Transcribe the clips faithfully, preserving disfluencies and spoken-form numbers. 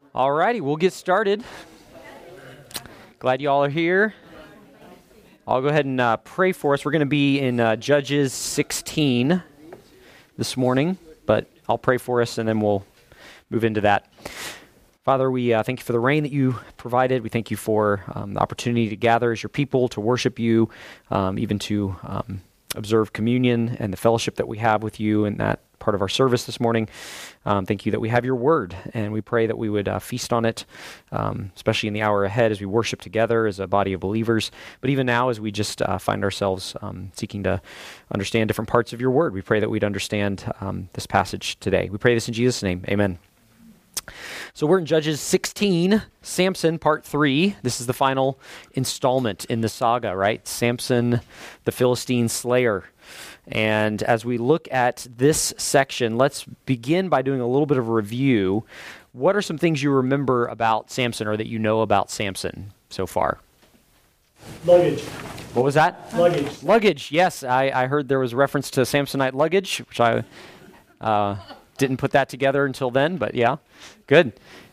All righty, we'll get started. Glad you all are here. I'll go ahead and uh, pray for us. We're going to be in uh, Judges sixteen this morning, but I'll pray for us and then we'll move into that. Father, we uh, thank you for the rain that you provided. We thank you for um, the opportunity to gather as your people, to worship you, um, even to um, observe communion and the fellowship that we have with you in that part of our service this morning. Um, thank you that we have your word, and we pray that we would uh, feast on it, um, especially in the hour ahead as we worship together as a body of believers. But even now, as we just uh, find ourselves um, seeking to understand different parts of your word, we pray that we'd understand um, this passage today. We pray this in Jesus' name. Amen. So we're in Judges sixteen, Samson, part three. This is the final installment in the saga, right? Samson, the Philistine slayer. And as we look at this section, let's begin by doing a little bit of a review. What are some things you remember about Samson or that you know about Samson so far? Luggage. What was that? Luggage. Luggage, yes. I, I heard there was reference to Samsonite luggage, which I uh, didn't put that together until then, but yeah, good.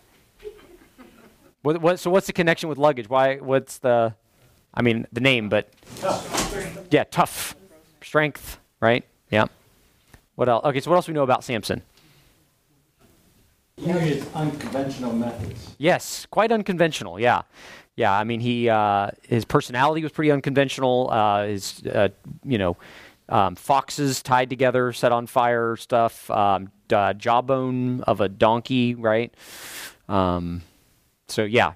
What, what, so what's the connection with luggage? Why? What's the, I mean, the name, but Tough. yeah, tough, strength, right? Yeah. What else? Okay, so what else do we know about Samson? He used unconventional methods. Yes, quite unconventional, yeah. Yeah, I mean, he uh, his personality was pretty unconventional. Uh, his, uh, you know, um, foxes tied together, set on fire stuff, um, uh, jawbone of a donkey, right? Um, so, yeah.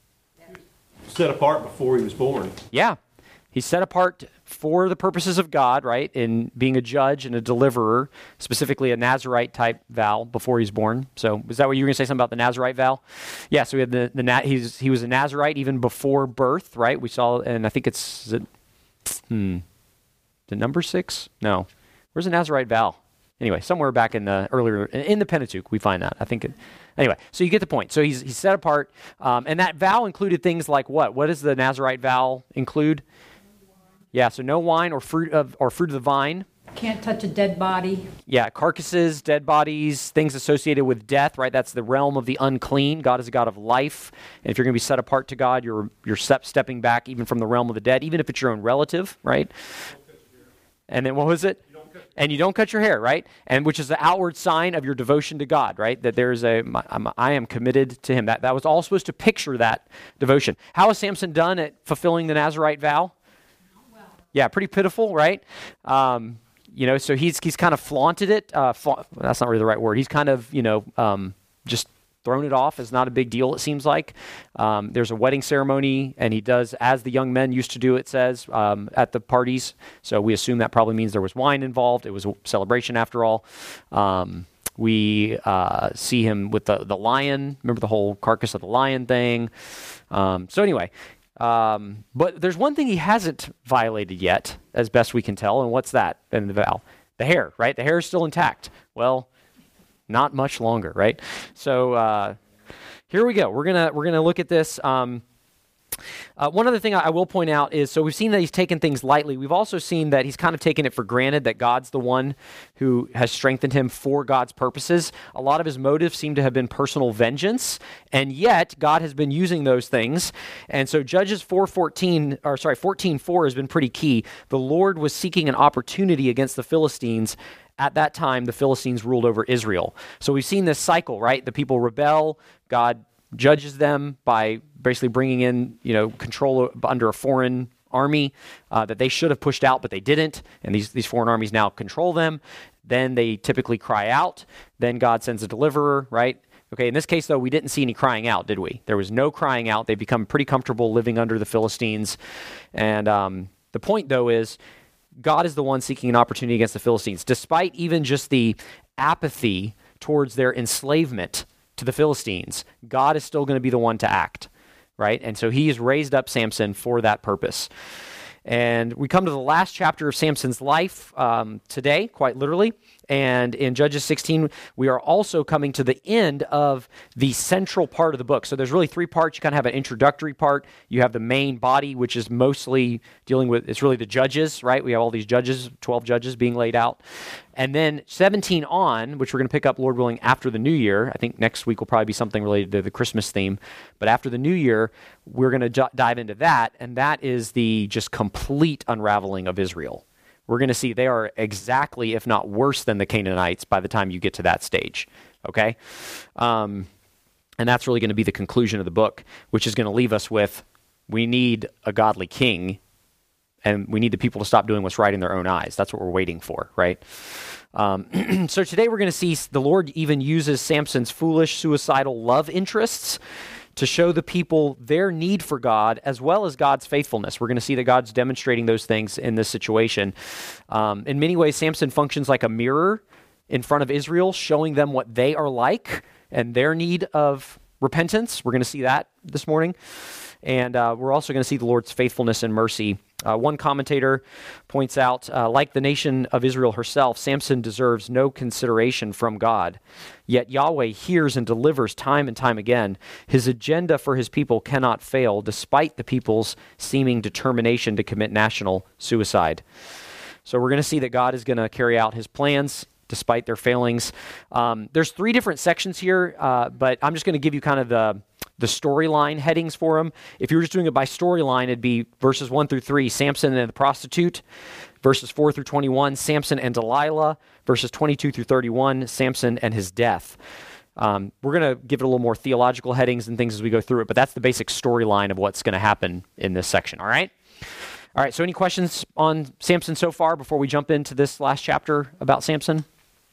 Set apart before he was born. Yeah. He's set apart for the purposes of God, right, in being a judge and a deliverer, specifically a Nazirite type vow before he's born. So is that what you were going to say, something about the Nazirite vow? Yeah, so we had the, the Na- he's, he was a Nazirite even before birth, right? We saw, and I think it's, is it, hmm, the number six? No. Where's the Nazirite vow? Anyway, somewhere back in the earlier, in the Pentateuch, we find that. I think it, anyway, so you get the point. So he's, he's set apart, um, and that vow included things like what? What does the Nazirite vow include? Yeah, so no wine or fruit of or fruit of the vine. Can't touch a dead body. Yeah, carcasses, dead bodies, things associated with death, right? That's the realm of the unclean. God is a God of life. And if you're going to be set apart to God, you're you're step, stepping back even from the realm of the dead, even if it's your own relative, right? And then what was it? You and you don't cut your hair, right? And which is the outward sign of your devotion to God, right? That there's a, I'm, I am committed to him. That, that was all supposed to picture that devotion. How has Samson done at fulfilling the Nazirite vow? Yeah, pretty pitiful, right? Um, you know, so he's he's kind of flaunted it. Uh, fla- that's not really the right word. He's kind of, you know, um, just thrown it off as not a big deal, it seems like. Um, there's a wedding ceremony, and he does, as the young men used to do, it says, um, at the parties. So we assume that probably means there was wine involved. It was a celebration after all. Um, we uh, see him with the, the lion. Remember the whole carcass of the lion thing? Um, so anyway... Um, but there's one thing he hasn't violated yet, as best we can tell, and what's that in the vow? The hair, right? The hair is still intact. Well, not much longer, right? So uh, here we go. We're gonna we're gonna look at this. Um, uh, one other thing I, I will point out is, so we've seen that he's taken things lightly. We've also seen that he's kind of taken it for granted that God's the one who has strengthened him for God's purposes. A lot of his motives seem to have been personal vengeance, and yet God has been using those things. And so Judges four fourteen, or sorry, fourteen four has been pretty key. The Lord was seeking an opportunity against the Philistines. At that time, the Philistines ruled over Israel. So we've seen this cycle, right? The people rebel, God judges them by basically bringing in, you know, control under a foreign army uh, that they should have pushed out, but they didn't. And these, these foreign armies now control them. Then they typically cry out. Then God sends a deliverer, right? Okay, in this case, though, we didn't see any crying out, did we? There was no crying out. They become pretty comfortable living under the Philistines. And um, the point, though, is God is the one seeking an opportunity against the Philistines. Despite even just the apathy towards their enslavement to the Philistines, God is still going to be the one to act, right? And so he has raised up Samson for that purpose. And we come to the last chapter of Samson's life um, today, quite literally. And in Judges sixteen, we are also coming to the end of the central part of the book. So there's really three parts. You kind of have an introductory part. You have the main body, which is mostly dealing with, it's really the judges, right? We have all these judges, twelve judges being laid out. And then seventeen on, which we're going to pick up, Lord willing, after the new year. I think next week will probably be something related to the Christmas theme. But after the new year, we're going to j- dive into that. And that is the just complete unraveling of Israel. We're going to see they are exactly, if not worse than the Canaanites by the time you get to that stage. Okay? Um, and that's really going to be the conclusion of the book, which is going to leave us with, we need a godly king, and we need the people to stop doing what's right in their own eyes. That's what we're waiting for, right? Um, so today we're going to see the Lord even uses Samson's foolish, suicidal love interests to show the people their need for God as well as God's faithfulness. We're going to see that God's demonstrating those things in this situation. Um, in many ways, Samson functions like a mirror in front of Israel, showing them what they are like and their need of repentance. We're going to see that this morning. And uh, we're also going to see the Lord's faithfulness and mercy. Uh, one commentator points out, uh, like the nation of Israel herself, Samson deserves no consideration from God. Yet Yahweh hears and delivers time and time again. His agenda for his people cannot fail, despite the people's seeming determination to commit national suicide. So we're going to see that God is going to carry out his plans despite their failings. Um, there's three different sections here, uh, but I'm just going to give you kind of the the storyline headings for them. If you were just doing it by storyline, it'd be verses one through three, Samson and the prostitute. Verses four through twenty-one, Samson and Delilah. Verses twenty-two through thirty-one, Samson and his death. Um, we're going to give it a little more theological headings and things as we go through it, but that's the basic storyline of what's going to happen in this section, all right? All right, so any questions on Samson so far before we jump into this last chapter about Samson?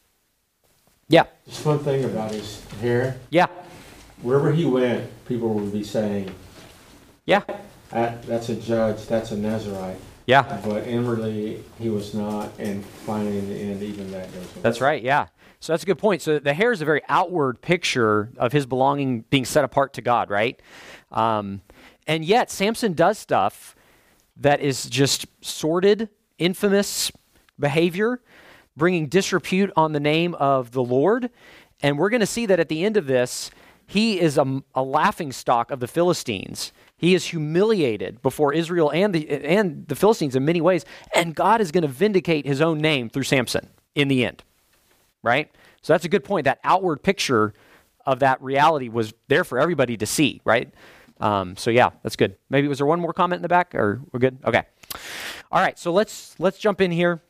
Yeah. Just one thing about his hair. Yeah. Wherever he went, people would be saying, Yeah. that, that's a judge, that's a Nazarite. Yeah. But inwardly, he was not, and finally in the end, even that goes away. That's right, yeah. So that's a good point. So the hair is a very outward picture of his belonging being set apart to God, right? Um, and yet, Samson does stuff that is just sordid, infamous behavior, bringing disrepute on the name of the Lord. And we're going to see that at the end of this, he is a, a laughingstock of the Philistines. He is humiliated before Israel and the, and the Philistines in many ways. And God is going to vindicate his own name through Samson in the end, right? So that's a good point. That outward picture of that reality was there for everybody to see, right? Um, so yeah, that's good. Maybe was there one more comment in the back, or we're good? Okay. All right, so let's let's jump in here.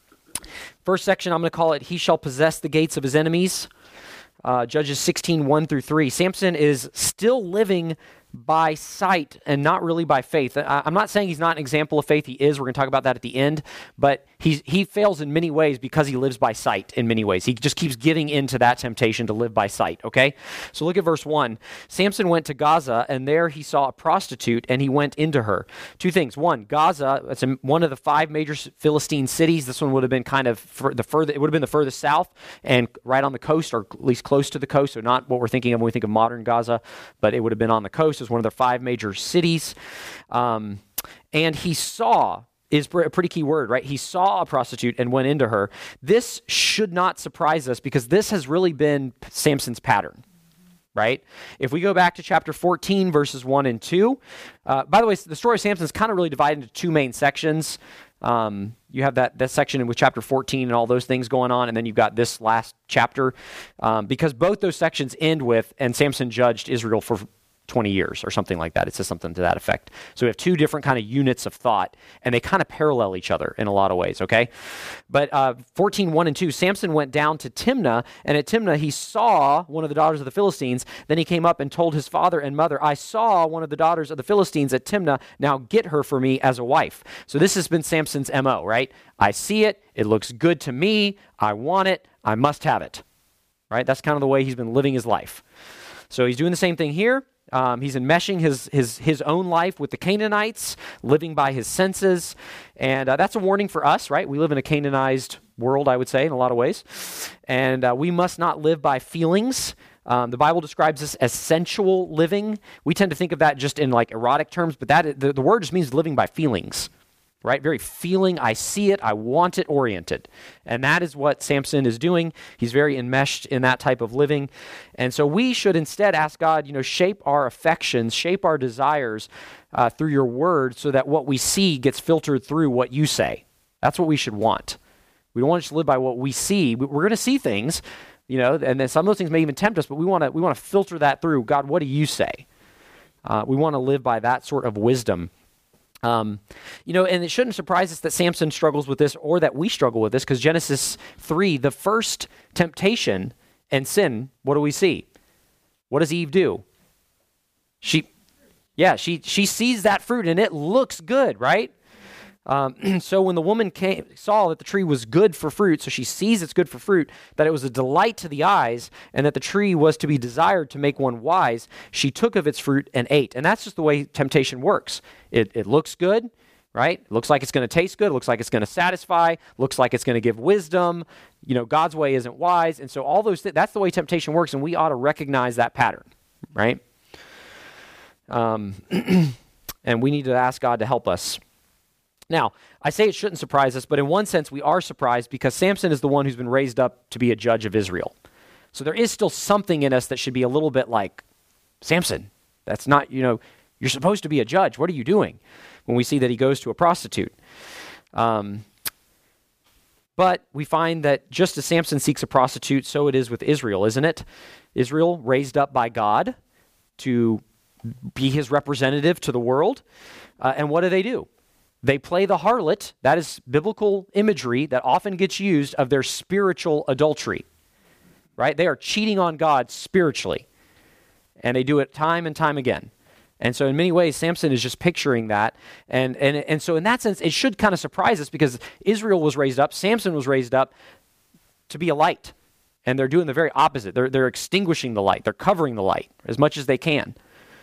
First section, I'm going to call it, He Shall Possess the Gates of His Enemies. Uh, Judges sixteen, one through three. Samson is still living by sight and not really by faith. I, I'm not saying he's not an example of faith. He is. We're going to talk about that at the end. But he's, he fails in many ways because he lives by sight in many ways. He just keeps giving in to that temptation to live by sight, okay? So look at verse one. Samson went to Gaza, and there he saw a prostitute, and he went into her. Two things. One, Gaza, it's a, one of the five major Philistine cities. This one would have been kind of fur, the further, it would have been the furthest south and right on the coast, or at least close to the coast. So not what we're thinking of when we think of modern Gaza, but it would have been on the coast. It was one of their five major cities. Um, and he saw is a pretty key word, right? He saw a prostitute and went into her. This should not surprise us because this has really been Samson's pattern, right? If we go back to chapter fourteen, verses one and two, uh, by the way, the story of Samson is kind of really divided into two main sections. Um, you have that, that section with chapter fourteen and all those things going on, and then you've got this last chapter, um, because both those sections end with, and Samson judged Israel for twenty years or something like that. It says something to that effect. So we have two different kind of units of thought, and they kind of parallel each other in a lot of ways, okay? But uh, fourteen, one and two, Samson went down to Timnah, and at Timnah he saw one of the daughters of the Philistines. Then he came up and told his father and mother, I saw one of the daughters of the Philistines at Timnah. Now get her for me as a wife. So this has been Samson's M O, right? I see it. It looks good to me. I want it. I must have it, right? That's kind of the way he's been living his life. So he's doing the same thing here. Um, he's enmeshing his, his, his own life with the Canaanites, living by his senses. And uh, that's a warning for us, right? We live in a Canaanized world, I would say, in a lot of ways. And uh, we must not live by feelings. Um, the Bible describes this as sensual living. We tend to think of that just in like erotic terms, but that the, the word just means living by feelings. right? Very feeling, I see it, I want it oriented. And that is what Samson is doing. He's very enmeshed in that type of living. And so we should instead ask God, you know, shape our affections, shape our desires uh, through your word so that what we see gets filtered through what you say. That's what we should want. We don't want to just live by what we see. We're going to see things, you know, and then some of those things may even tempt us, but we want to we want to filter that through. God, what do you say? Uh, we want to live by that sort of wisdom. Um, you know, and it shouldn't surprise us that Samson struggles with this or that we struggle with this, because Genesis three, the first temptation and sin, what do we see? What does Eve do? She, yeah, she she sees that fruit and it looks good, right? Um, so when the woman came, saw that the tree was good for fruit, so she sees it's good for fruit, that it was a delight to the eyes, and that the tree was to be desired to make one wise, she took of its fruit and ate. And that's just the way temptation works. It, it looks good, right? It looks like it's going to taste good. It looks like it's going to satisfy. Looks like it's going to give wisdom. You know, God's way isn't wise. And so all those things, that's the way temptation works, and we ought to recognize that pattern, right? Um, and we need to ask God to help us. Now, I say it shouldn't surprise us, but in one sense we are surprised because Samson is the one who's been raised up to be a judge of Israel. So there is still something in us that should be a little bit like, Samson, that's not, you know, you're supposed to be a judge. What are you doing? When we see that he goes to a prostitute. Um, but we find that just as Samson seeks a prostitute, so it is with Israel, isn't it? Israel raised up by God to be his representative to the world. Uh, and what do they do? They play the harlot. That is biblical imagery that often gets used of their spiritual adultery, right? They are cheating on God spiritually, and they do it time and time again. And so in many ways, Samson is just picturing that. And, and, and so in that sense, it should kind of surprise us because Israel was raised up, Samson was raised up to be a light. And they're doing the very opposite. They're, they're extinguishing the light. They're covering the light as much as they can.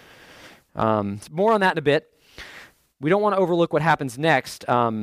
Um, more on that in a bit. We don't want to overlook what happens next, um,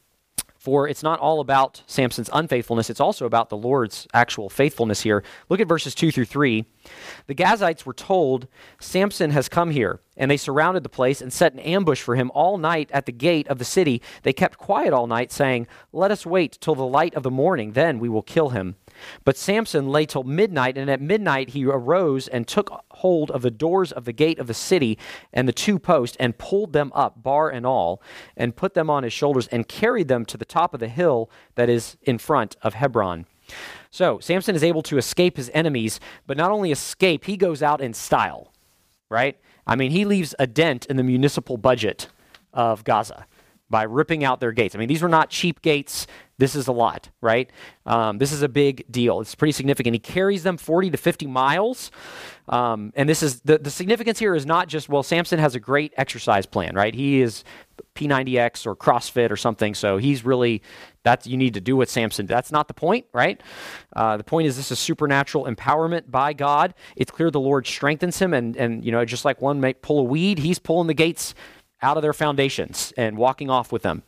for it's not all about Samson's unfaithfulness. It's also about the Lord's actual faithfulness here. Look at verses two through three. The Gazites were told, Samson has come here, and they surrounded the place and set an ambush for him all night at the gate of the city. They kept quiet all night, saying, let us wait till the light of the morning, then we will kill him. But Samson lay till midnight, and at midnight he arose and took hold of the doors of the gate of the city and the two posts, and pulled them up, bar and all, and put them on his shoulders, and carried them to the top of the hill that is in front of Hebron. So Samson is able to escape his enemies, but not only escape, he goes out in style, right? I mean, he leaves a dent in the municipal budget of Gaza by ripping out their gates. I mean, these were not cheap gates. This is a lot, right? Um, this is a big deal. It's pretty significant. He carries them forty to fifty miles. Um, and this is the, the significance here is not just, well, Samson has a great exercise plan, right? He is P ninety X or CrossFit or something. So he's really, that's, you need to do what Samson, that's not the point, right? Uh, the point is this is supernatural empowerment by God. It's clear the Lord strengthens him. And, and you know, just like one might pull a weed, he's pulling the gates out of their foundations and walking off with them.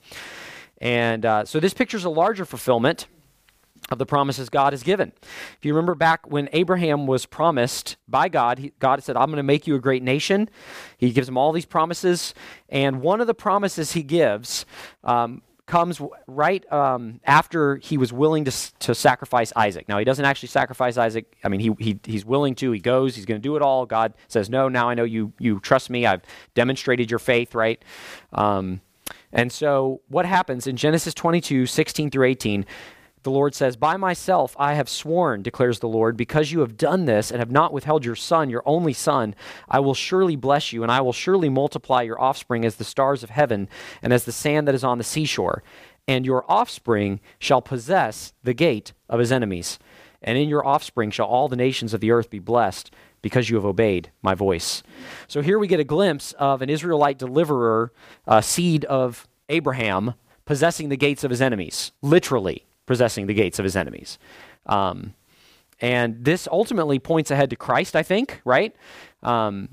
And uh, so this pictures a larger fulfillment of the promises God has given. If you remember back when Abraham was promised by God, he, God said, I'm going to make you a great nation. He gives him all these promises. And one of the promises he gives um, comes right um, after he was willing to, to sacrifice Isaac. Now, he doesn't actually sacrifice Isaac. I mean, he, he he's willing to. He goes. He's going to do it all. God says, no, now I know you you trust me. I've demonstrated your faith, right? Um, and so what happens in Genesis twenty-two, sixteen through eighteen, the Lord says, by myself I have sworn, declares the Lord, because you have done this and have not withheld your son, your only son, I will surely bless you, and I will surely multiply your offspring as the stars of heaven and as the sand that is on the seashore. And your offspring shall possess the gate of his enemies. And in your offspring shall all the nations of the earth be blessed, because you have obeyed my voice. So here we get a glimpse of an Israelite deliverer, uh, seed of Abraham, possessing the gates of his enemies, literally possessing the gates of his enemies. Um, and this ultimately points ahead to Christ, I think, right? Um,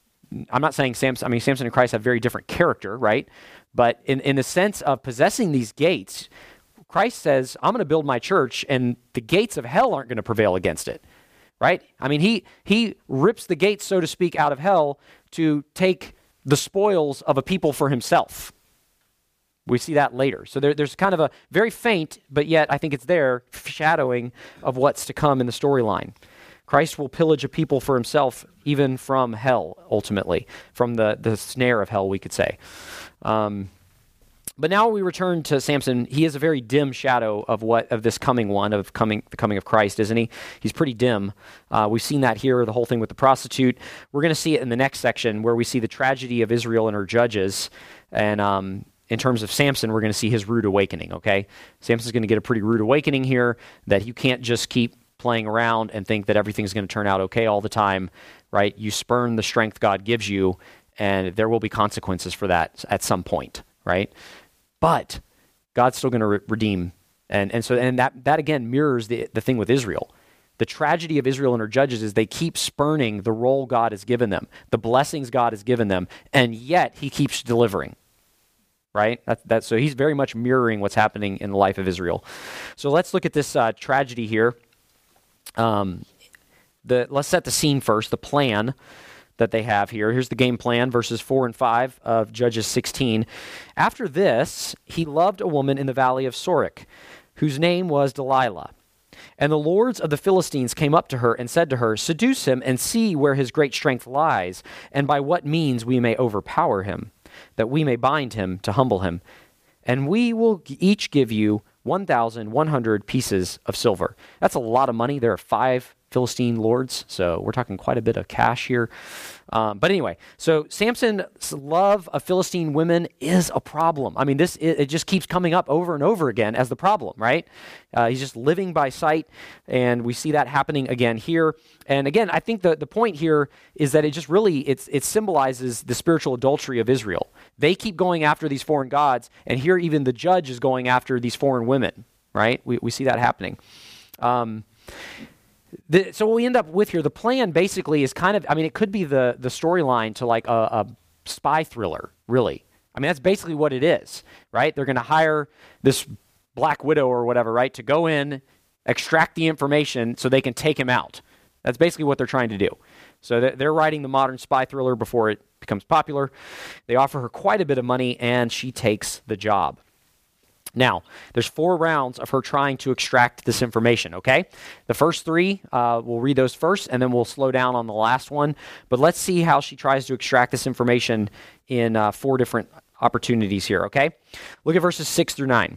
I'm not saying Samson, I mean, Samson and Christ have very different character, right? But in, in the sense of possessing these gates, Christ says, I'm going to build my church, and the gates of hell aren't going to prevail against it, right? I mean, he he rips the gates, so to speak, out of hell to take the spoils of a people for himself. We see that later. So there, there's kind of a very faint, but yet I think it's there, foreshadowing of what's to come in the storyline. Christ will pillage a people for himself, even from hell, ultimately, from the, the snare of hell, we could say. Um, but now we return to Samson. He is a very dim shadow of what of this coming one, of coming the coming of Christ, isn't he? He's pretty dim. Uh, we've seen that here, the whole thing with the prostitute. We're going to see it in the next section, where we see the tragedy of Israel and her judges. And um, in terms of Samson, we're going to see his rude awakening, okay? Samson's going to get a pretty rude awakening here, that you can't just keep playing around and think that everything's going to turn out okay all the time, right? You spurn the strength God gives you, and there will be consequences for that at some point, right? But God's still going to re- redeem. And and so and that that again mirrors the, the thing with Israel. The tragedy of Israel and her judges is they keep spurning the role God has given them, the blessings God has given them, and yet he keeps delivering. Right? That, that, so he's very much mirroring what's happening in the life of Israel. So let's look at this uh, tragedy here. Um, the, let's set the scene first, the plan that they have here. Here's the game plan, verses four and five of Judges sixteen. After this, he loved a woman in the valley of Sorek, whose name was Delilah. And the lords of the Philistines came up to her and said to her, "Seduce him and see where his great strength lies, and by what means we may overpower him, that we may bind him to humble him. And we will each give you one thousand one hundred pieces of silver." That's a lot of money. There are five Philistine lords, so we're talking quite a bit of cash here. Um, but anyway, so Samson's love of Philistine women is a problem. I mean, this it, it just keeps coming up over and over again as the problem, right? Uh, he's just living by sight, and we see that happening again here. And again, I think the, the point here is that it just really, it's, it symbolizes the spiritual adultery of Israel. They keep going after these foreign gods, and here even the judge is going after these foreign women, right? We, we see that happening. Um, The, so what we end up with here, the plan basically is kind of, I mean, it could be the, the storyline to like a, a spy thriller, really. I mean, that's basically what it is, right? They're going to hire this Black Widow or whatever, right, to go in, extract the information so they can take him out. That's basically what they're trying to do. So they're, they're writing the modern spy thriller before it becomes popular. They offer her quite a bit of money, and she takes the job. Now, there's four rounds of her trying to extract this information, okay? The first three, uh, we'll read those first, and then we'll slow down on the last one. But let's see how she tries to extract this information in uh, four different opportunities here, okay? Look at verses six through nine.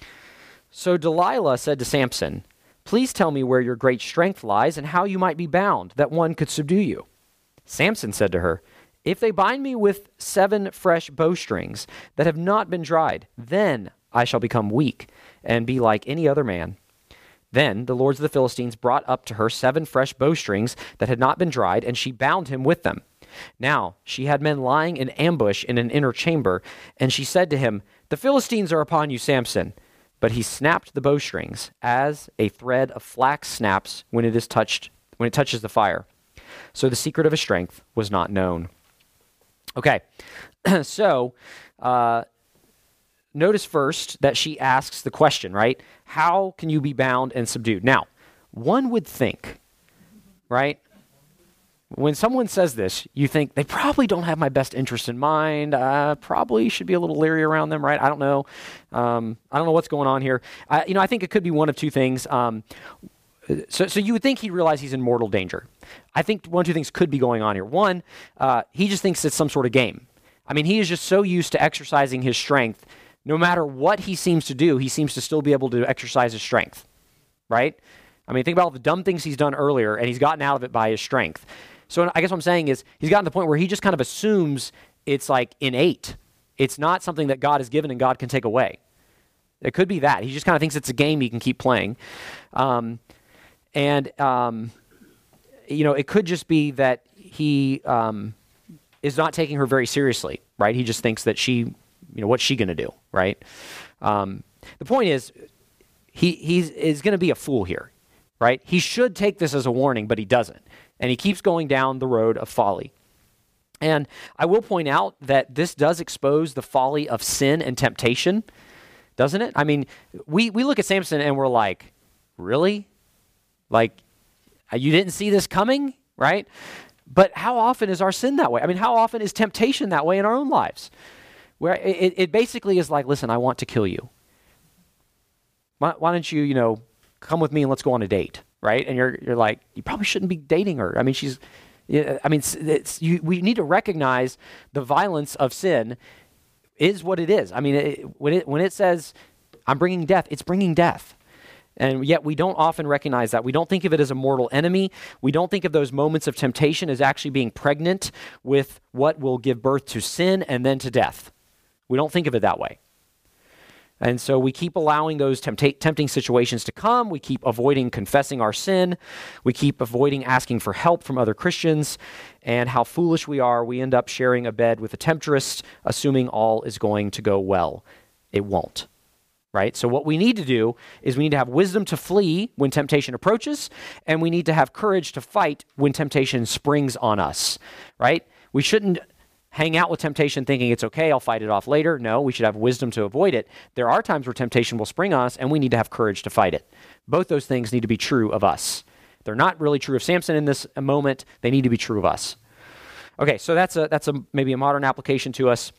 So Delilah said to Samson, "Please tell me where your great strength lies and how you might be bound, that one could subdue you." Samson said to her, "If they bind me with seven fresh bowstrings that have not been dried, then I shall become weak and be like any other man." Then the lords of the Philistines brought up to her seven fresh bowstrings that had not been dried, and she bound him with them. Now she had men lying in ambush in an inner chamber, and she said to him, "The Philistines are upon you, Samson." But he snapped the bowstrings as a thread of flax snaps when it is touched, when it touches the fire. So the secret of his strength was not known. Okay, so uh, notice first that she asks the question, right? How can you be bound and subdued? Now, one would think, right? When someone says this, you think they probably don't have my best interest in mind. Uh, probably should be a little leery around them, right? I don't know. Um, I don't know what's going on here. I, you know, I think it could be one of two things. Um, so, so you would think he'd realize he's in mortal danger. I think one of two things could be going on here. One, uh, he just thinks it's some sort of game. I mean, he is just so used to exercising his strength. No matter what he seems to do, he seems to still be able to exercise his strength, right? I mean, think about all the dumb things he's done earlier, and he's gotten out of it by his strength. So I guess what I'm saying is he's gotten to the point where he just kind of assumes it's like innate. It's not something that God has given and God can take away. It could be that. He just kind of thinks it's a game he can keep playing. Um, and, um, you know, it could just be that he um, is not taking her very seriously, right? He just thinks that she, you know, what's she going to do, right? Um, the point is, he he's is going to be a fool here, right? He should take this as a warning, but he doesn't. And he keeps going down the road of folly. And I will point out that this does expose the folly of sin and temptation, doesn't it? I mean, we, we look at Samson and we're like, really? Like, you didn't see this coming, right? But how often is our sin that way? I mean, how often is temptation that way in our own lives? where it, it basically is like, listen, I want to kill you. Why, why don't you, you know, come with me and let's go on a date, right? And you're you're like, you probably shouldn't be dating her. I mean, she's, I mean, it's, it's, you, we need to recognize the violence of sin is what it is. I mean, it, when it when it says, I'm bringing death, it's bringing death. And yet we don't often recognize that. We don't think of it as a mortal enemy. We don't think of those moments of temptation as actually being pregnant with what will give birth to sin and then to death. We don't think of it that way. And so we keep allowing those tempta- tempting situations to come. We keep avoiding confessing our sin. We keep avoiding asking for help from other Christians. And how foolish we are, we end up sharing a bed with a temptress, assuming all is going to go well. It won't, right? So what we need to do is we need to have wisdom to flee when temptation approaches, and we need to have courage to fight when temptation springs on us, right? We shouldn't hang out with temptation thinking it's okay, I'll fight it off later. No, we should have wisdom to avoid it. There are times where temptation will spring on us, and we need to have courage to fight it. Both those things need to be true of us. They're not really true of Samson in this moment. They need to be true of us. Okay, so that's a that's a maybe a modern application to us.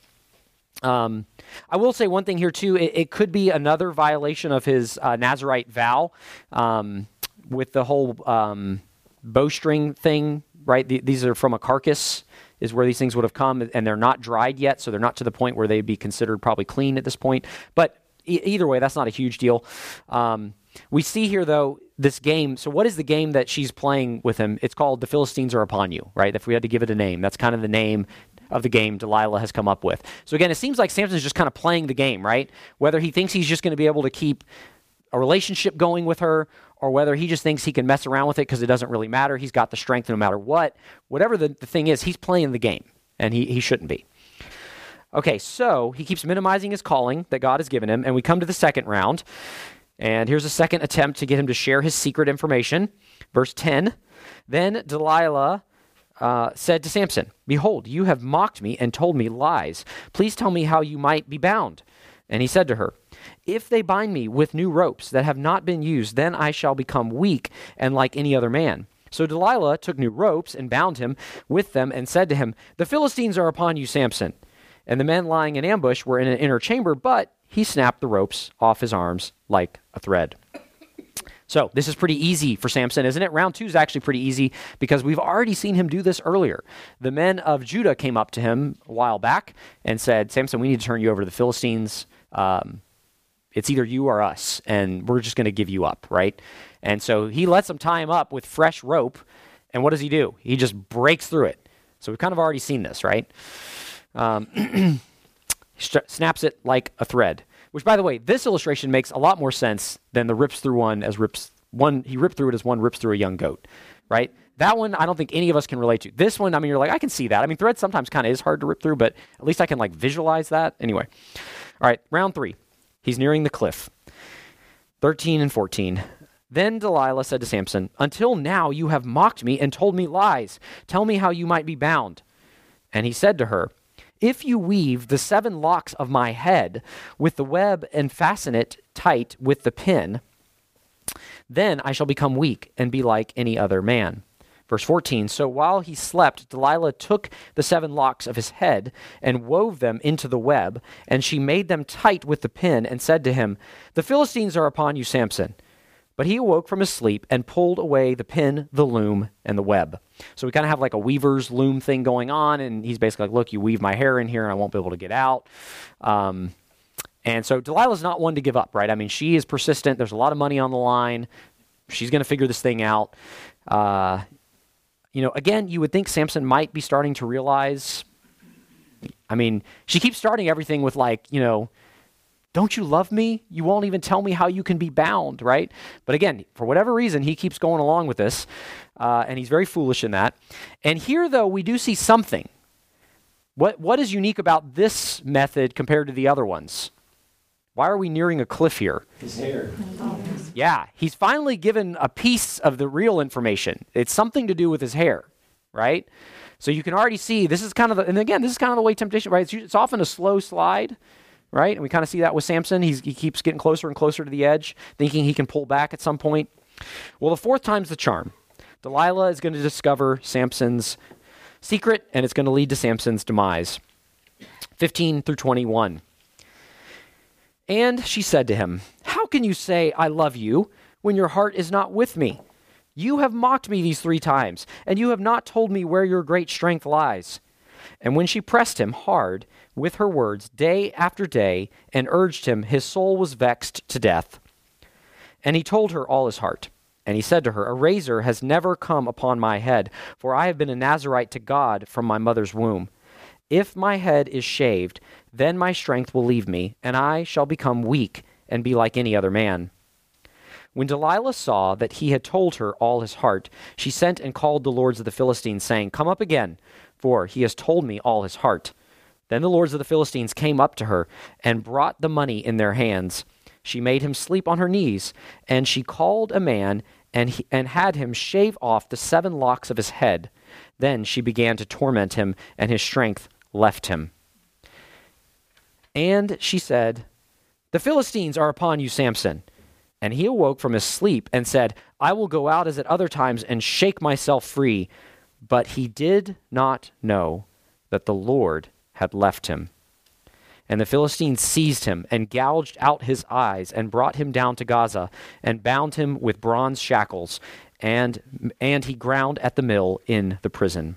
Um, I will say one thing here too. It, it could be another violation of his uh, Nazirite vow um, with the whole um, bowstring thing, right? The, these are from a carcass is where these things would have come, and they're not dried yet, so they're not to the point where they'd be considered probably clean at this point. But e- either way, that's not a huge deal. Um, we see here, though, this game. So what is the game that she's playing with him? It's called The Philistines Are Upon You, right? If we had to give it a name, that's kind of the name of the game Delilah has come up with. So again, it seems like Samson's just kind of playing the game, right? Whether he thinks he's just going to be able to keep a relationship going with her, or whether he just thinks he can mess around with it because it doesn't really matter. He's got the strength no matter what. Whatever the, the thing is, he's playing the game, and he, he shouldn't be. Okay, so he keeps minimizing his calling that God has given him, and we come to the second round, and here's a second attempt to get him to share his secret information. Verse ten, then Delilah uh, said to Samson, behold, you have mocked me and told me lies. Please tell me how you might be bound. And he said to her, if they bind me with new ropes that have not been used, then I shall become weak and like any other man. So Delilah took new ropes and bound him with them and said to him, the Philistines are upon you, Samson. And the men lying in ambush were in an inner chamber, but he snapped the ropes off his arms like a thread. So this is pretty easy for Samson, isn't it? Round two is actually pretty easy because we've already seen him do this earlier. The men of Judah came up to him a while back and said, Samson, we need to turn you over to the Philistines. Um, it's either you or us, and we're just going to give you up, right? And so he lets them tie him up with fresh rope, and what does he do? He just breaks through it. So we've kind of already seen this, right? Um, he snaps it like a thread. Which, by the way, this illustration makes a lot more sense than the rips through one as rips one. He ripped through it as one rips through a young goat, right? That one, I don't think any of us can relate to. This one, I mean, you're like, I can see that. I mean, thread sometimes kind of is hard to rip through, but at least I can like visualize that. Anyway, all right, round three. He's nearing the cliff. thirteen and fourteen. Then Delilah said to Samson, until now you have mocked me and told me lies. Tell me how you might be bound. And he said to her, if you weave the seven locks of my head with the web and fasten it tight with the pin, then I shall become weak and be like any other man. Verse fourteen, so while he slept, Delilah took the seven locks of his head and wove them into the web, and she made them tight with the pin and said to him, the Philistines are upon you, Samson. But he awoke from his sleep and pulled away the pin, the loom, and the web. So we kind of have like a weaver's loom thing going on, and he's basically like, look, you weave my hair in here and I won't be able to get out. Um, and so Delilah's not one to give up, right? I mean, she is persistent. There's a lot of money on the line. She's going to figure this thing out. Uh, you know, again, you would think Samson might be starting to realize, I mean, she keeps starting everything with like, you know, don't you love me? You won't even tell me how you can be bound, right? But again, for whatever reason, he keeps going along with this, uh, and he's very foolish in that. And here, though, we do see something. What What is unique about this method compared to the other ones? Why are we nearing a cliff here? His hair. Yeah, he's finally given a piece of the real information. It's something to do with his hair, right? So you can already see, this is kind of, the, and again, this is kind of the way temptation, right? It's, it's often a slow slide, right? And we kind of see that with Samson. He's, he keeps getting closer and closer to the edge, thinking he can pull back at some point. Well, the fourth time's the charm. Delilah is going to discover Samson's secret, and it's going to lead to Samson's demise. fifteen through twenty-one. And she said to him, "How can you say, 'I love you,' when your heart is not with me? You have mocked me these three times, and you have not told me where your great strength lies." And when she pressed him hard with her words day after day and urged him, his soul was vexed to death. And he told her all his heart. And he said to her, "A razor has never come upon my head, for I have been a Nazirite to God from my mother's womb. If my head is shaved, then my strength will leave me, and I shall become weak and be like any other man." When Delilah saw that he had told her all his heart, she sent and called the lords of the Philistines, saying, "Come up again, for he has told me all his heart." Then the lords of the Philistines came up to her and brought the money in their hands. She made him sleep on her knees, and she called a man and, he, and had him shave off the seven locks of his head. Then she began to torment him, and his strength left him. And she said, "The Philistines are upon you, Samson." And he awoke from his sleep and said, "I will go out as at other times and shake myself free." But he did not know that the Lord had left him. And the Philistines seized him and gouged out his eyes and brought him down to Gaza and bound him with bronze shackles, and, and he ground at the mill in the prison.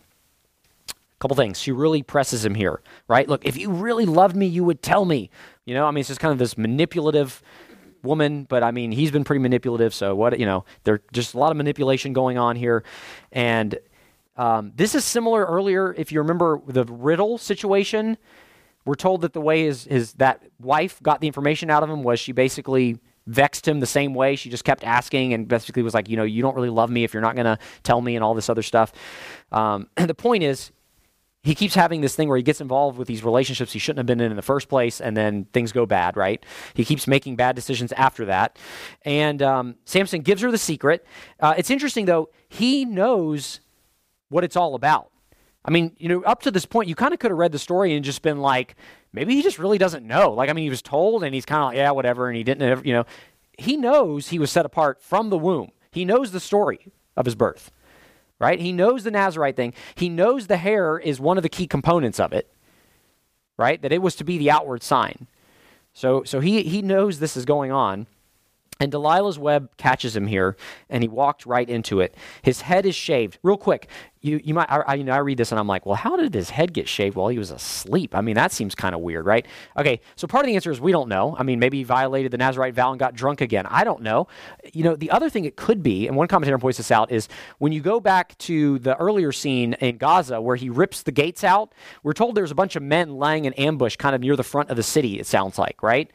A couple things. She really presses him here, right? Look, if you really loved me, you would tell me. You know, I mean, it's just kind of this manipulative woman, but I mean, he's been pretty manipulative, so what, you know, there's just a lot of manipulation going on here. And um, this is similar earlier, if you remember the riddle situation. We're told that the way his, his that wife got the information out of him was she basically vexed him the same way. She just kept asking and basically was like, you know, you don't really love me if you're not going to tell me and all this other stuff. Um, the point is, he keeps having this thing where he gets involved with these relationships he shouldn't have been in in the first place, and then things go bad, right? He keeps making bad decisions after that. And um, Samson gives her the secret. Uh, it's interesting, though, he knows what it's all about. I mean, you know, up to this point, you kind of could have read the story and just been like, maybe he just really doesn't know. Like, I mean, he was told, and he's kind of like, yeah, whatever, and he didn't, ever, you know. He knows he was set apart from the womb. He knows the story of his birth, right? He knows the Nazirite thing. He knows the hair is one of the key components of it, right? That it was to be the outward sign. So, so he he knows this is going on. And Delilah's web catches him here, and he walked right into it. His head is shaved. Real quick, you you might I, I, you know I read this and I'm like, well, how did his head get shaved while he was asleep? I mean, that seems kind of weird, right? Okay, so part of the answer is we don't know. I mean, maybe he violated the Nazirite vow and got drunk again. I don't know. You know, the other thing it could be, and one commentator points this out, is when you go back to the earlier scene in Gaza where he rips the gates out, we're told there's a bunch of men lying in ambush kind of near the front of the city, it sounds like, right?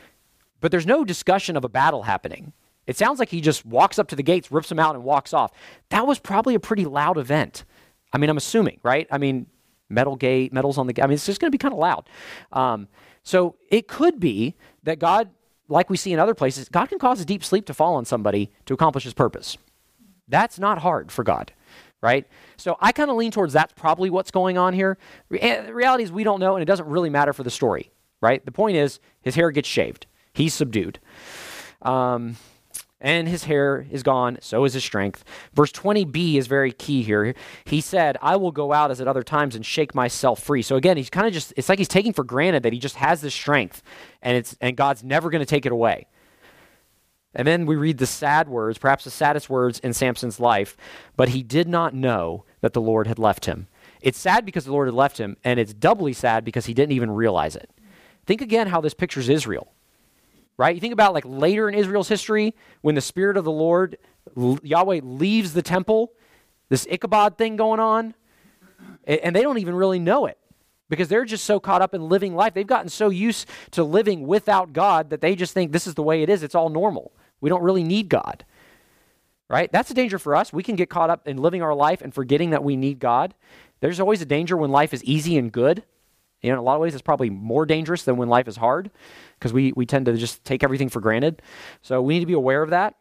But there's no discussion of a battle happening. It sounds like he just walks up to the gates, rips them out, and walks off. That was probably a pretty loud event. I mean, I'm assuming, right? I mean, metal gate, metals on the gate. I mean, it's just going to be kind of loud. Um, so it could be that God, like we see in other places, God can cause a deep sleep to fall on somebody to accomplish his purpose. That's not hard for God, right? So I kind of lean towards that's probably what's going on here. Re- the reality is we don't know, and it doesn't really matter for the story, right? The point is his hair gets shaved. He's subdued. Um, and his hair is gone, so is his strength. Verse twenty b is very key here. He said, "I will go out as at other times and shake myself free." So again, he's kind of just, it's like he's taking for granted that he just has this strength, and it's and God's never going to take it away. And then we read the sad words, perhaps the saddest words in Samson's life, "But he did not know that the Lord had left him." It's sad because the Lord had left him, and it's doubly sad because he didn't even realize it. Think again how this pictures Israel. Right? You think about like later in Israel's history when the Spirit of the Lord, Yahweh, leaves the temple, this Ichabod thing going on, and they don't even really know it because they're just so caught up in living life. They've gotten so used to living without God that they just think this is the way it is. It's all normal. We don't really need God. Right? That's a danger for us. We can get caught up in living our life and forgetting that we need God. There's always a danger when life is easy and good. You know, in a lot of ways, it's probably more dangerous than when life is hard because we, we tend to just take everything for granted. So we need to be aware of that.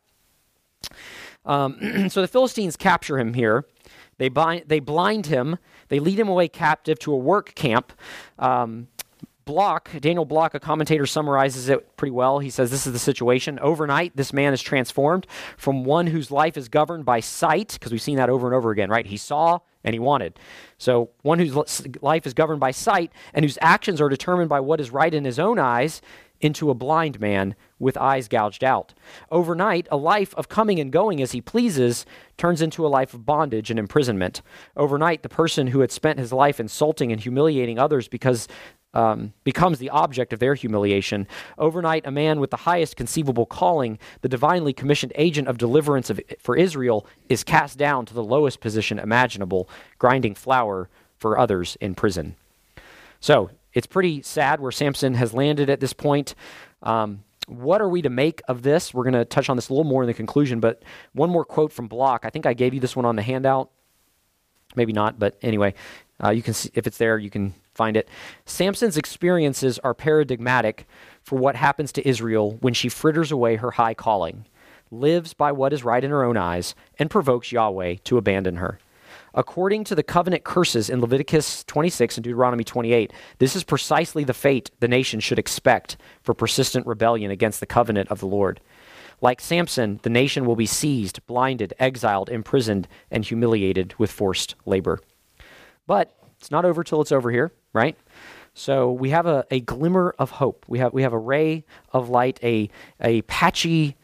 Um, so the Philistines capture him here. They bind, they blind him. They lead him away captive to a work camp. Um, Block, Daniel Block, a commentator, summarizes it pretty well. He says, this is the situation. Overnight, this man is transformed from one whose life is governed by sight, because we've seen that over and over again, right? He saw and he wanted. So one whose life is governed by sight and whose actions are determined by what is right in his own eyes, into a blind man with eyes gouged out. Overnight, a life of coming and going as he pleases turns into a life of bondage and imprisonment. Overnight, the person who had spent his life insulting and humiliating others because um, becomes the object of their humiliation. Overnight, a man with the highest conceivable calling, the divinely commissioned agent of deliverance of, for Israel, is cast down to the lowest position imaginable, grinding flour for others in prison. So, it's pretty sad where Samson has landed at this point. Um, what are we to make of this? We're going to touch on this a little more in the conclusion, but one more quote from Block. I think I gave you this one on the handout. Maybe not, but anyway, uh, you can see, if it's there, you can find it. Samson's experiences are paradigmatic for what happens to Israel when she fritters away her high calling, lives by what is right in her own eyes, and provokes Yahweh to abandon her. According to the covenant curses in Leviticus twenty-six and Deuteronomy twenty-eight, this is precisely the fate the nation should expect for persistent rebellion against the covenant of the Lord. Like Samson, the nation will be seized, blinded, exiled, imprisoned, and humiliated with forced labor. But it's not over till it's over here, right? So we have a, a glimmer of hope. We have we have a ray of light, a a patchy,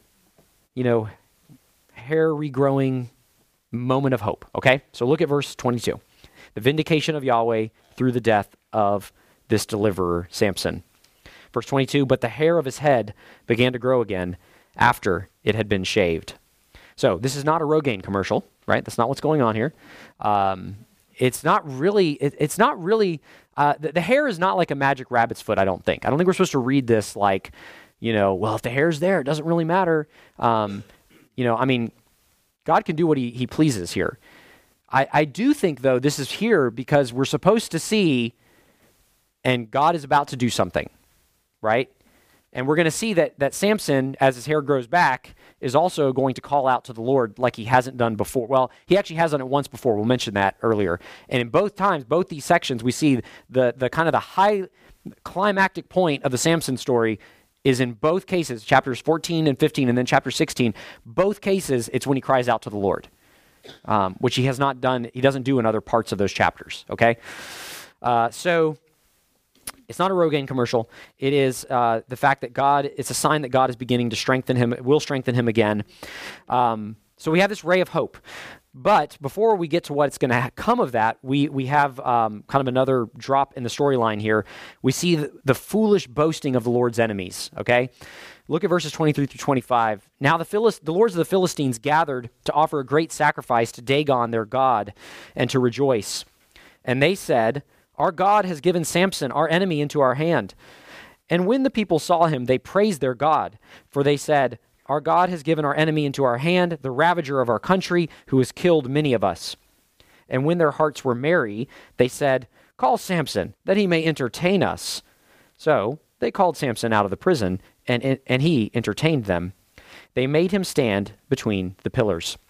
you know, hair regrowing moment of hope, okay? So look at verse twenty-two. The vindication of Yahweh through the death of this deliverer, Samson. Verse twenty-two, but the hair of his head began to grow again after it had been shaved. So this is not a Rogaine commercial, right? That's not what's going on here. Um, it's not really, it, it's not really, uh, the, the hair is not like a magic rabbit's foot, I don't think. I don't think we're supposed to read this like, you know, well, if the hair's there, it doesn't really matter. Um, you know, I mean, God can do what he, he pleases here. I, I do think, though, this is here because we're supposed to see, and God is about to do something, right? And we're going to see that that Samson, as his hair grows back, is also going to call out to the Lord like he hasn't done before. Well, he actually has done it once before. We'll mention that earlier. And in both times, both these sections, we see the the kind of the high climactic point of the Samson story is in both cases, chapters fourteen and fifteen, and then chapter sixteen, both cases, it's when he cries out to the Lord, um, which he has not done, he doesn't do in other parts of those chapters, okay? Uh, so, it's not a Rogaine commercial. It is uh, the fact that God, it's a sign that God is beginning to strengthen him, will strengthen him again. Um, so we have this ray of hope. But before we get to what's going to ha- come of that, we we have um, kind of another drop in the storyline here. We see the, the foolish boasting of the Lord's enemies, okay? Look at verses twenty-three through twenty-five. Now the, Philist- the lords of the Philistines gathered to offer a great sacrifice to Dagon, their god, and to rejoice. And they said, our God has given Samson, our enemy, into our hand. And when the people saw him, they praised their God, for they said, our God has given our enemy into our hand, the ravager of our country, who has killed many of us. And when their hearts were merry, they said, call Samson, that he may entertain us. So they called Samson out of the prison, and, and he entertained them. They made him stand between the pillars.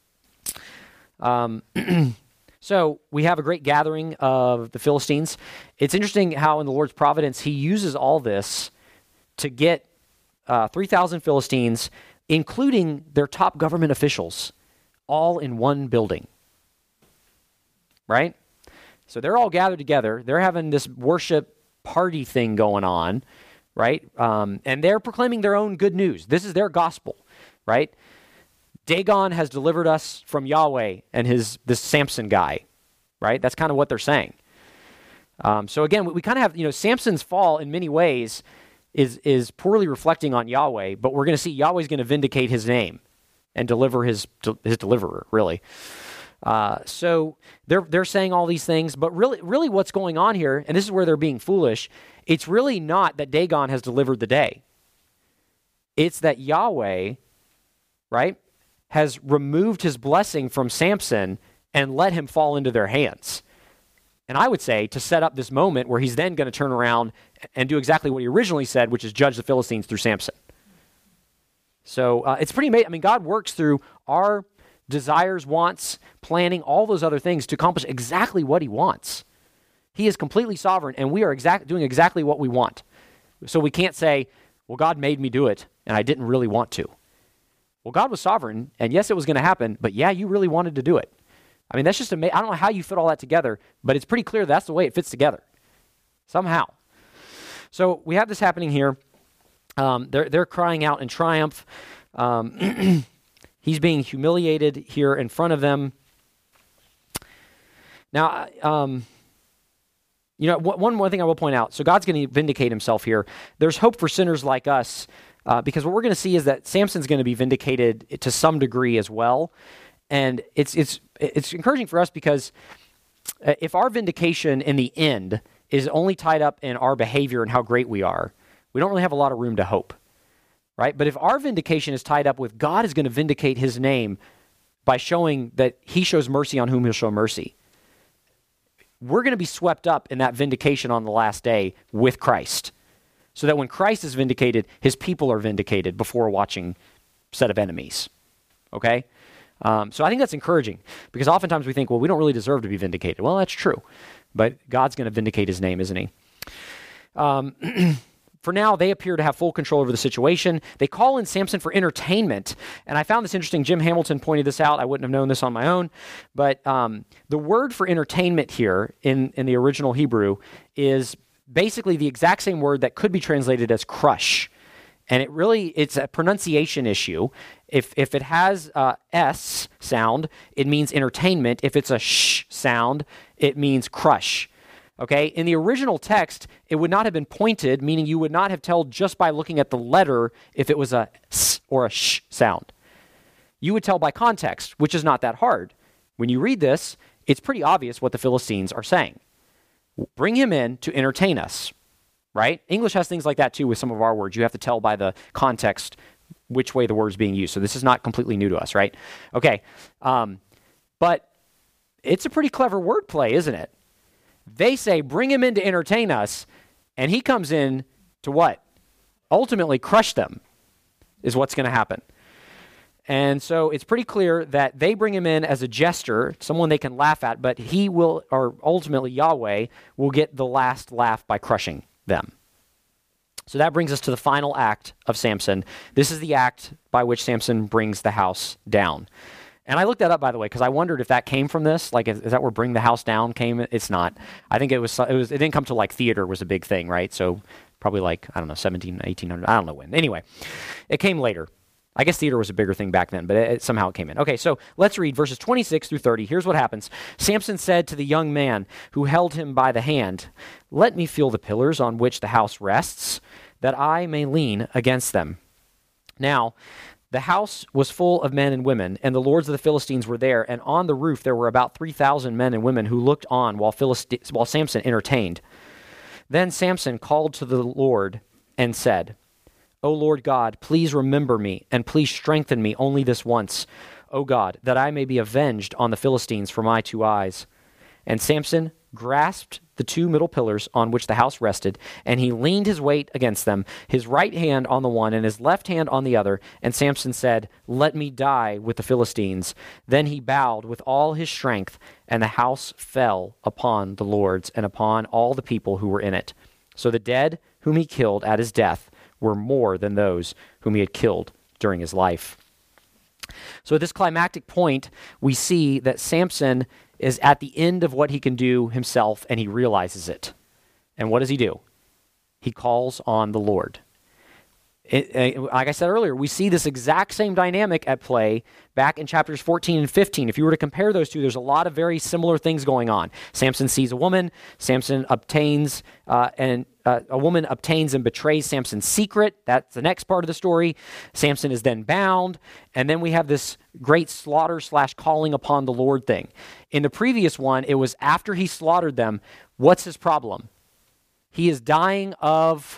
Um, so we have a great gathering of the Philistines. It's interesting how in the Lord's providence, he uses all this to get Uh, three thousand Philistines, including their top government officials, all in one building, right? So they're all gathered together. They're having this worship party thing going on, right? Um, and they're proclaiming their own good news. This is their gospel, right? Dagon has delivered us from Yahweh and his this Samson guy, right? That's kind of what they're saying. Um, so again, we, we kind of have, you know, Samson's fall in many ways is is poorly reflecting on Yahweh, but we're going to see Yahweh's going to vindicate his name and deliver his his deliverer, really. Uh, so they're they're saying all these things, but really, really what's going on here, and this is where they're being foolish, it's really not that Dagon has delivered the day. It's that Yahweh, right, has removed his blessing from Samson and let him fall into their hands. And I would say to set up this moment where he's then going to turn around and do exactly what he originally said, which is judge the Philistines through Samson. So uh, it's pretty amazing. I mean, God works through our desires, wants, planning, all those other things to accomplish exactly what he wants. He is completely sovereign, and we are exact, doing exactly what we want. So we can't say, well, God made me do it, and I didn't really want to. Well, God was sovereign, and yes, it was going to happen, but yeah, you really wanted to do it. I mean, that's just amazing. I don't know how you fit all that together, but it's pretty clear that's the way it fits together somehow. So we have this happening here. Um, they're, they're crying out in triumph. Um, he's being humiliated here in front of them. Now, um, you know, one more thing I will point out. So God's going to vindicate himself here. There's hope for sinners like us, uh, because what we're going to see is that Samson's going to be vindicated to some degree as well. And it's it's it's encouraging for us because if our vindication in the end is only tied up in our behavior and how great we are, we don't really have a lot of room to hope, right? But if our vindication is tied up with God is going to vindicate his name by showing that he shows mercy on whom he'll show mercy, we're going to be swept up in that vindication on the last day with Christ. So that when Christ is vindicated, his people are vindicated before a watching set of enemies, okay? Um, so I think that's encouraging because oftentimes we think, well, we don't really deserve to be vindicated. Well, that's true, but God's going to vindicate his name, isn't he? Um, for now, they appear to have full control over the situation. They call in Samson for entertainment, and I found this interesting. Jim Hamilton pointed this out. I wouldn't have known this on my own, but um, the word for entertainment here in, in the original Hebrew is basically the exact same word that could be translated as crush. And it really, it's a pronunciation issue. If if it has a S sound, it means entertainment. If it's a sh sound, it means crush. Okay? In the original text, it would not have been pointed, meaning you would not have told just by looking at the letter if it was a s or a sh sound. You would tell by context, which is not that hard. When you read this, it's pretty obvious what the Philistines are saying. Bring him in to entertain us. Right? English has things like that too with some of our words. You have to tell by the context which way the word's being used. So this is not completely new to us, right? Okay. Um, but it's a pretty clever wordplay, isn't it? They say, bring him in to entertain us, and he comes in to what? Ultimately crush them is what's going to happen. And so it's pretty clear that they bring him in as a jester, someone they can laugh at, but he will, or ultimately Yahweh, will get the last laugh by crushing them. So that brings us to the final act of Samson. This is the act by which Samson brings the house down. And I looked that up, by the way, because I wondered if that came from this. Like, is, is that where bring the house down came? It's not. I think it was, it was, it didn't come to like theater was a big thing, right? So probably like, I don't know, seventeen, eighteen hundred, I don't know when. Anyway, it came later. I guess theater was a bigger thing back then, but it, it, somehow it came in. Okay, so let's read verses twenty-six through thirty. Here's what happens. Samson said to the young man who held him by the hand, "Let me feel the pillars on which the house rests, that I may lean against them." Now, the house was full of men and women, and the lords of the Philistines were there, and on the roof there were about three thousand men and women who looked on while, Philist- while Samson entertained. Then Samson called to the Lord and said, "O Lord God, please remember me, and please strengthen me only this once, O God, that I may be avenged on the Philistines for my two eyes." And Samson grasped the two middle pillars on which the house rested, and he leaned his weight against them, his right hand on the one and his left hand on the other. And Samson said, "Let me die with the Philistines." Then he bowed with all his strength, and the house fell upon the lords and upon all the people who were in it. So the dead whom he killed at his death were more than those whom he had killed during his life. So at this climactic point, we see that Samson is at the end of what he can do himself, and he realizes it. And what does he do? He calls on the Lord. It, it, like I said earlier, we see this exact same dynamic at play back in chapters fourteen and fifteen. If you were to compare those two, there's a lot of very similar things going on. Samson sees a woman. Samson obtains, uh, and uh, a woman obtains and betrays Samson's secret. That's the next part of the story. Samson is then bound, and then we have this great slaughter slash calling upon the Lord thing. In the previous one, it was after he slaughtered them. What's his problem? He is dying of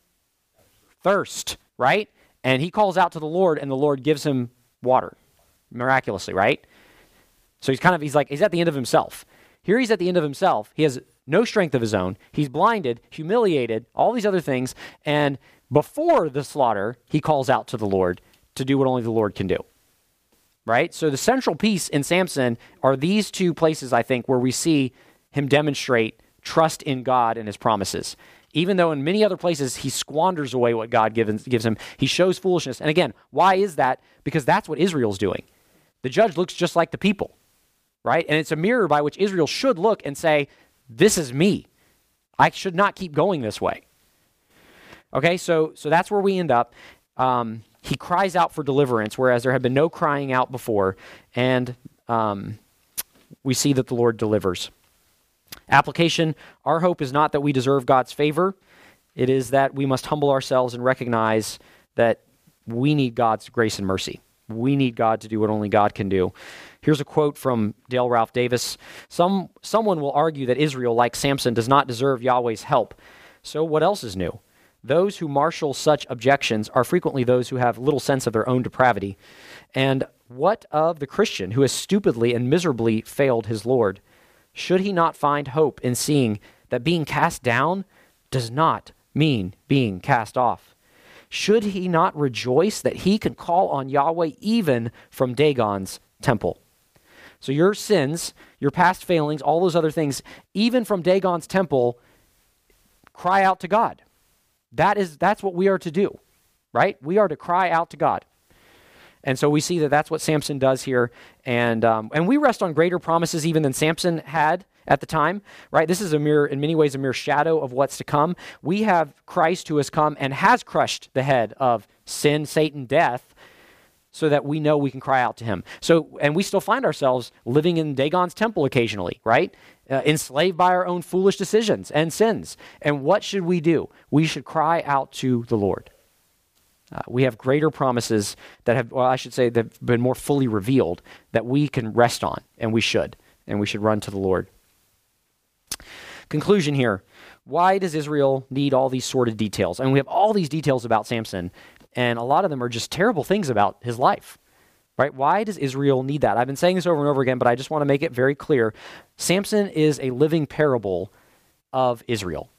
thirst, right? And he calls out to the Lord, and the Lord gives him water miraculously, right? So he's kind of, he's like, he's at the end of himself. Here he's at the end of himself. He has no strength of his own. He's blinded, humiliated, all these other things. And before the slaughter, he calls out to the Lord to do what only the Lord can do, right? So the central piece in Samson are these two places, I think, where we see him demonstrate trust in God and his promises. Even though in many other places he squanders away what God gives, gives him, he shows foolishness. And again, why is that? Because that's what Israel's doing. The judge looks just like the people, right? And it's a mirror by which Israel should look and say, this is me. I should not keep going this way. Okay, so so that's where we end up. Um, he cries out for deliverance, whereas there had been no crying out before, and um, we see that the Lord delivers. Application, our hope is not that we deserve God's favor. It is that we must humble ourselves and recognize that we need God's grace and mercy. We need God to do what only God can do. Here's a quote from Dale Ralph Davis. Some Someone will argue that Israel, like Samson, does not deserve Yahweh's help. So what else is new? Those who marshal such objections are frequently those who have little sense of their own depravity. And what of the Christian who has stupidly and miserably failed his Lord? Should he not find hope in seeing that being cast down does not mean being cast off? Should he not rejoice that he can call on Yahweh even from Dagon's temple? So your sins, your past failings, all those other things, even from Dagon's temple, cry out to God. That is, that's what we are to do, right? We are to cry out to God. And so we see that that's what Samson does here. And um, and we rest on greater promises even than Samson had at the time, right? This is a mere, in many ways, a mere shadow of what's to come. We have Christ who has come and has crushed the head of sin, Satan, death, so that we know we can cry out to him. So, and we still find ourselves living in Dagon's temple occasionally, right? Uh, enslaved by our own foolish decisions and sins. And what should we do? We should cry out to the Lord. Uh, we have greater promises that have, well, I should say, that have been more fully revealed that we can rest on, and we should, and we should run to the Lord. Conclusion here. Why does Israel need all these sordid details? I mean, we have all these details about Samson, and a lot of them are just terrible things about his life, right? Why does Israel need that? I've been saying this over and over again, but I just want to make it very clear. Samson is a living parable of Israel.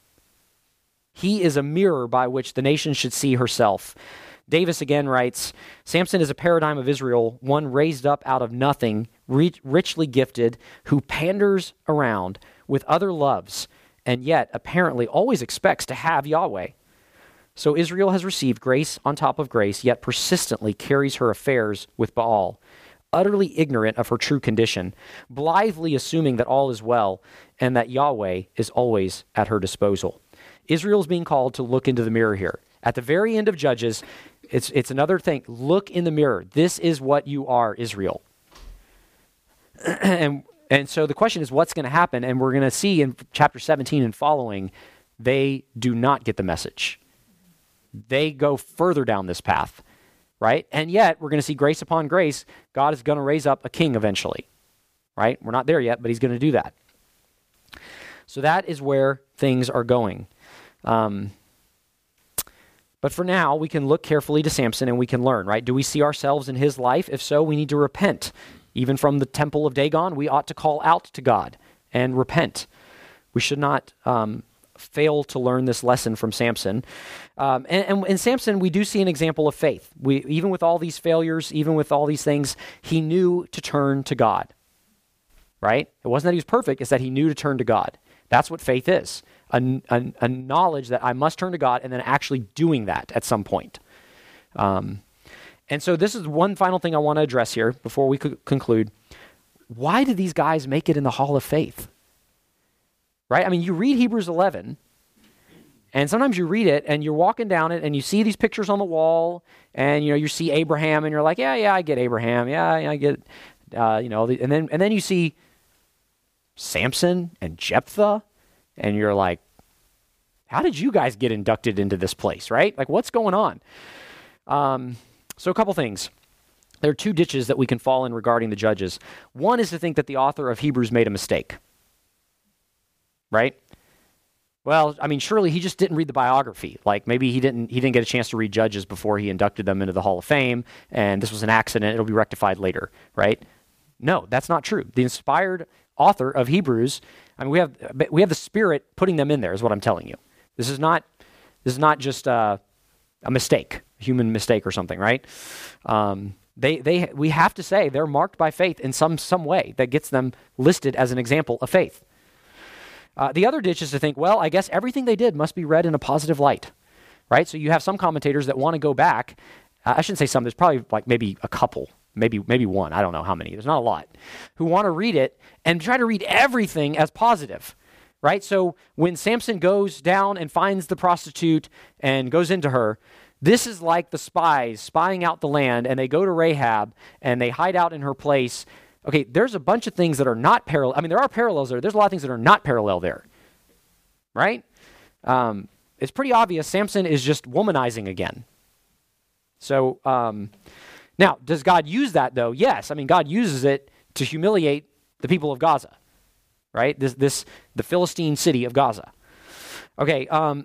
He is a mirror by which the nation should see herself. Davis again writes, Samson is a paradigm of Israel, one raised up out of nothing, rich, richly gifted, who panders around with other loves, and yet apparently always expects to have Yahweh. So Israel has received grace on top of grace, yet persistently carries her affairs with Baal, utterly ignorant of her true condition, blithely assuming that all is well, and that Yahweh is always at her disposal. Israel is being called to look into the mirror here. At the very end of Judges, it's it's another thing. Look in the mirror. This is what you are, Israel. and and so the question is, what's going to happen? And we're going to see in chapter seventeen and following, they do not get the message. They go further down this path, right? And yet, we're going to see grace upon grace. God is going to raise up a king eventually, right? We're not there yet, but he's going to do that. So that is where things are going. Um, but for now, we can look carefully to Samson and we can learn, right? Do we see ourselves in his life? If so, we need to repent. Even from the temple of Dagon, we ought to call out to God and repent. We should not um, fail to learn this lesson from Samson. Um, and, and in Samson, we do see an example of faith. We, even with all these failures, even with all these things, he knew to turn to God, right? It wasn't that he was perfect, it's that he knew to turn to God. That's what faith is. A, a, a knowledge that I must turn to God and then actually doing that at some point. Um, and so this is one final thing I want to address here before we could conclude. Why did these guys make it in the Hall of Faith? Right? I mean, you read Hebrews eleven, and sometimes you read it and you're walking down it and you see these pictures on the wall and, you know, you see Abraham and you're like, yeah, yeah, I get Abraham. Yeah, I get, uh, you know, the, and then and then you see Samson and Jephthah. And you're like, how did you guys get inducted into this place, right? Like, what's going on? Um, so a couple things. There are two ditches that we can fall in regarding the judges. One is to think that the author of Hebrews made a mistake, right? Well, I mean, surely he just didn't read the biography. Like, maybe he didn't he didn't get a chance to read Judges before he inducted them into the Hall of Fame, and this was an accident. It'll be rectified later, right? No, that's not true. The inspired author of Hebrews, I mean, we have we have the Spirit putting them in there, is what I'm telling you. This is not this is not just uh, a mistake, a human mistake or something, right? Um, they they we have to say they're marked by faith in some some way that gets them listed as an example of faith. Uh, the other ditch is to think, well, I guess everything they did must be read in a positive light, right? So you have some commentators that want to go back. Uh, I shouldn't say some. There's probably like maybe a couple, maybe maybe one, I don't know how many, there's not a lot, who want to read it and try to read everything as positive, right? So when Samson goes down and finds the prostitute and goes into her, this is like the spies spying out the land, and they go to Rahab and they hide out in her place. Okay, there's a bunch of things that are not parallel. I mean, there are parallels there. There's a lot of things that are not parallel there, right? Um, it's pretty obvious Samson is just womanizing again. So um, now, does God use that though? Yes. I mean, God uses it to humiliate the people of Gaza, right? This, this, the Philistine city of Gaza. Okay. Um,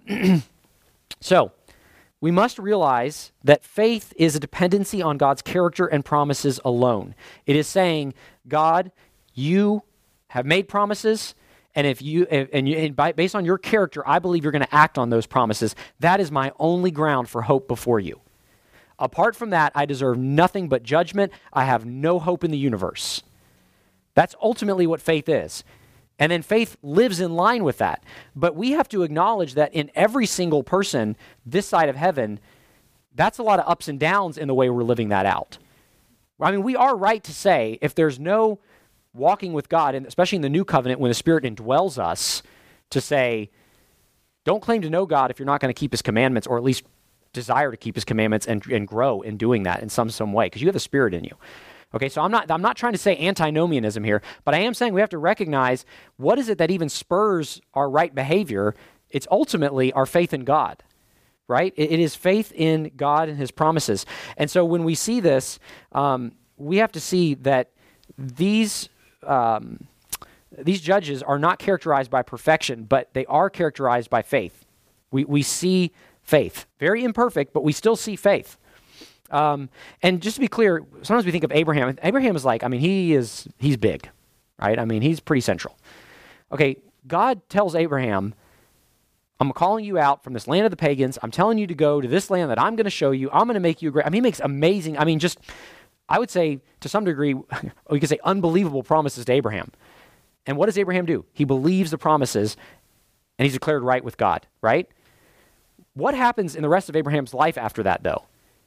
so we must realize that faith is a dependency on God's character and promises alone. It is saying, God, you have made promises, and if you and, you, and by, based on your character, I believe you're going to act on those promises. That is my only ground for hope before you. Apart from that, I deserve nothing but judgment. I have no hope in the universe. That's ultimately what faith is. And then faith lives in line with that. But we have to acknowledge that in every single person this side of heaven, that's a lot of ups and downs in the way we're living that out. I mean, we are right to say if there's no walking with God, and especially in the new covenant when the Spirit indwells us, to say, don't claim to know God if you're not going to keep his commandments, or at least desire to keep his commandments and, and grow in doing that in some some way, because you have the Spirit in you. Okay, so I'm not I'm not trying to say antinomianism here, but I am saying we have to recognize what is it that even spurs our right behavior. It's ultimately our faith in God, right? It, it is faith in God and his promises. And so when we see this, um, we have to see that these um, these judges are not characterized by perfection, but they are characterized by faith. We we see faith. Very imperfect, but we still see faith. Um, and just to be clear, sometimes we think of Abraham. Abraham is like, I mean, he is, he's big, right? I mean, he's pretty central. Okay, God tells Abraham, I'm calling you out from this land of the pagans. I'm telling you to go to this land that I'm going to show you. I'm going to make you great. I mean, he makes amazing, I mean, just, I would say to some degree, we could say unbelievable promises to Abraham. And what does Abraham do? He believes the promises and he's declared right with God, right? What happens in the rest of Abraham's life after that, though?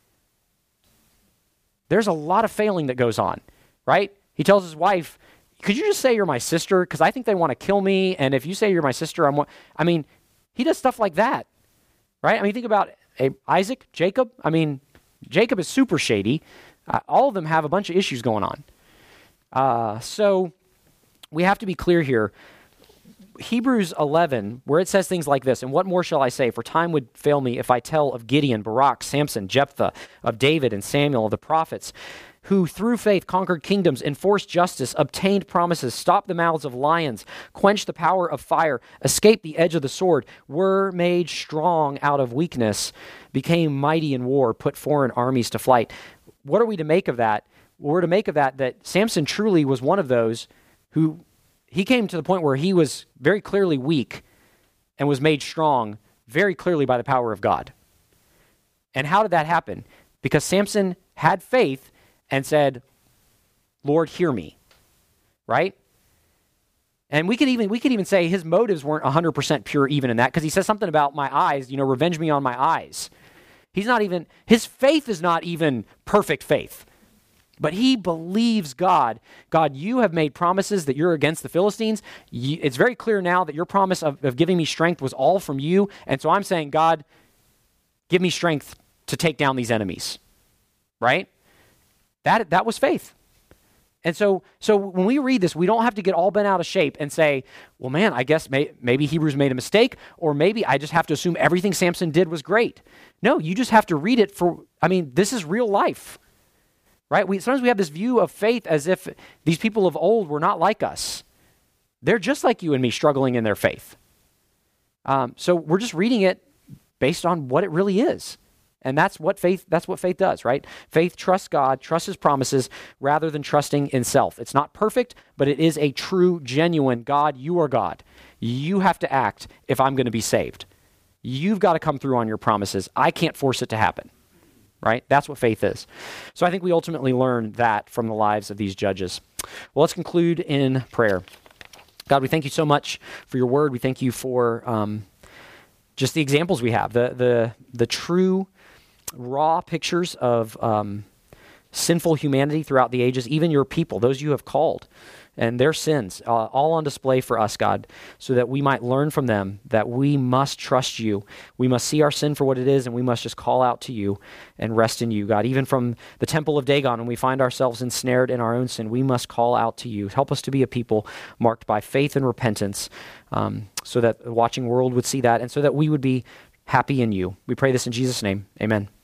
There's a lot of failing that goes on, right? He tells his wife, could you just say you're my sister? Because I think they want to kill me. And if you say you're my sister, I'm what? I mean, he does stuff like that, right? I mean, think about uh, Isaac, Jacob. I mean, Jacob is super shady. Uh, all of them have a bunch of issues going on. Uh, so we have to be clear here. Hebrews eleven, where it says things like this, and what more shall I say? For time would fail me if I tell of Gideon, Barak, Samson, Jephthah, of David and Samuel, of the prophets, who through faith conquered kingdoms, enforced justice, obtained promises, stopped the mouths of lions, quenched the power of fire, escaped the edge of the sword, were made strong out of weakness, became mighty in war, put foreign armies to flight. What are we to make of that? We're to make of that that Samson truly was one of those who he came to the point where he was very clearly weak and was made strong very clearly by the power of God. And how did that happen? Because Samson had faith and said, Lord, hear me, right? And we could even we could even say his motives weren't one hundred percent pure even in that, because he says something about my eyes, you know, revenge me on my eyes. He's not even, his faith is not even perfect faith. But he believes God. God, you have made promises that you're against the Philistines. You, it's very clear now that your promise of, of giving me strength was all from you. And so I'm saying, God, give me strength to take down these enemies. Right? That, that was faith. And so, so when we read this, we don't have to get all bent out of shape and say, well, man, I guess may, maybe Hebrews made a mistake, or maybe I just have to assume everything Samson did was great. No, you just have to read it for, I mean, this is real life. Right? We, sometimes we have this view of faith as if these people of old were not like us. They're just like you and me, struggling in their faith. Um, so we're just reading it based on what it really is. And that's what faith, that's what faith does, right? Faith trusts God, trusts his promises, rather than trusting in self. It's not perfect, but it is a true, genuine, God, you are God. You have to act if I'm going to be saved. You've got to come through on your promises. I can't force it to happen. Right? That's what faith is. So I think we ultimately learn that from the lives of these judges. Well, let's conclude in prayer. God, we thank you so much for your word. We thank you for um, just the examples we have, the the the true, raw pictures of um, sinful humanity throughout the ages, even your people, those you have called, and their sins, uh, all on display for us, God, so that we might learn from them that we must trust you. We must see our sin for what it is, and we must just call out to you and rest in you, God. Even from the temple of Dagon, when we find ourselves ensnared in our own sin, we must call out to you. Help us to be a people marked by faith and repentance, um, so that the watching world would see that, and so that we would be happy in you. We pray this in Jesus' name. Amen.